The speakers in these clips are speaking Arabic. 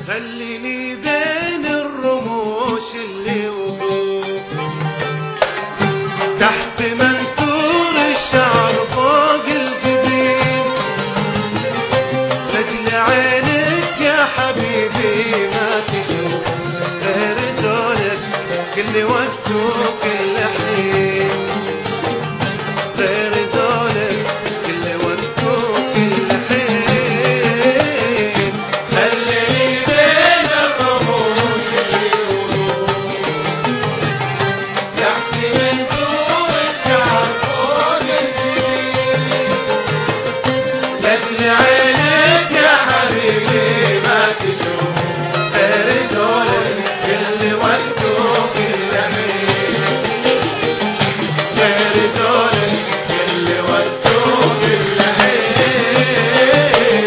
خليني بين الرموش اللي وقوف تحت منثور الشعر فوق الجبين، لاجل عينك يا حبيبي ما تشوف غير زولك كل وقت وكل حين، غير زولك كل وقت وكل حين. خليني بين الرموش اللي وقوف تحت منثور الشعر فوق الجبين، لاجل عينك يا حبيبي ما تشوف غير زولك كل وقت وكل حين، غير زولك كل وقت وكل حين.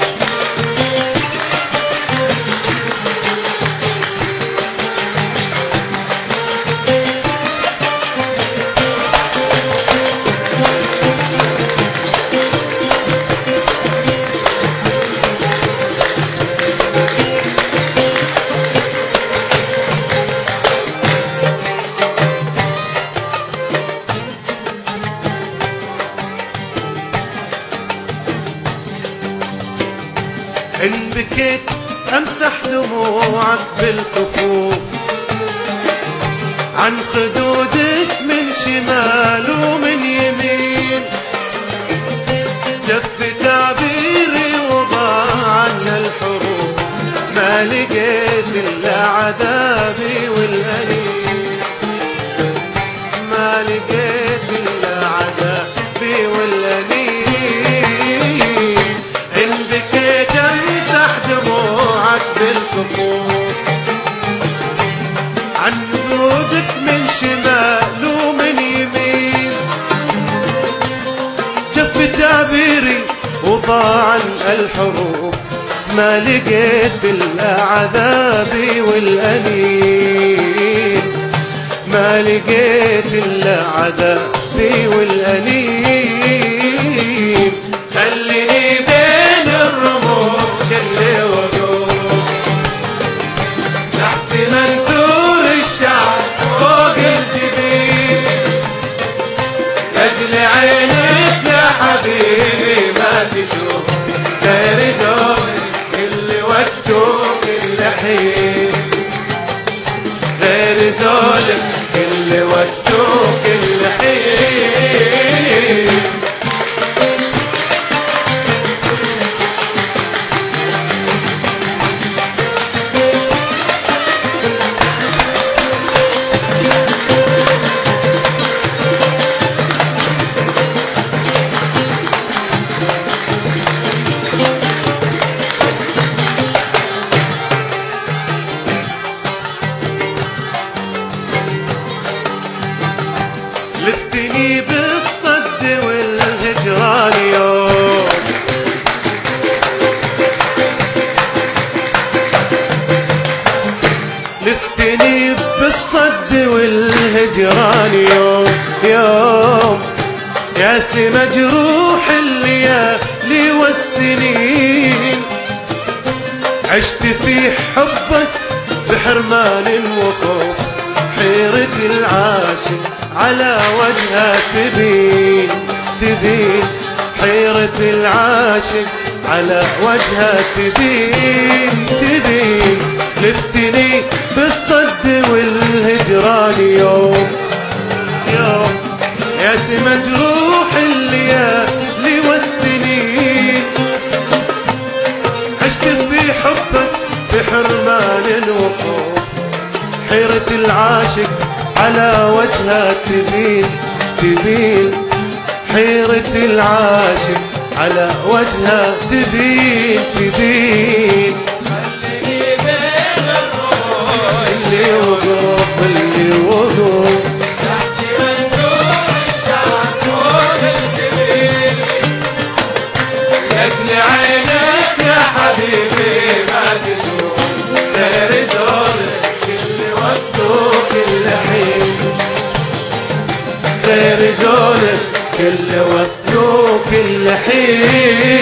إن بكيت أمسح دموعك بالكفوف عن خدودك من شمال ومن يمين، جف تعبيري وضاع عنا الحروف، ما لقيت إلا عذابي والأنين، ما لقيت إلا عذابي والأنين. إن بكيت أمسح دموعك بالكفوف عن خدودك من شمال ومن يمين، جف تعبيري وضاع الحروف، ما لقيت إلا عذابي والأنين، ما لقيت إلا عذابي والأنين. خليني بين الرموش اللي وقوف تحت منثور الشعر فوق الجبين، لاجل عينك يا حبيبي ما تشوف غير زولك كل وقت وكل حين، غير زولك كل وقت وكل حين. لفتني بالصد والهجران يوم، لفتني بالصد والهجران يوم يوم، ياسي مجروح الليالي والسنين، عشت في حبك بحرمان وخوف، حيرة العاشق على وجهها تبين تبين، حيرة العاشق على وجهها تبين تبين. لفتني بالصد والهجران يوم يوم، ياسي مجروح الليالي والسنين، عشت في حبك في حرمان وخوف، حيرة العاشق على وجهها تبين تبين، حيرة العاشق على وجهها تبين تبين. خليني بين الروح اللي وقوف اللي وقوف تحت منثور الشعر فوق الجبين، لاجل عينك يا حبيبي ما تشوف غير زولك كل وقت وكل حين، غير زولك كل وصل وكل حين.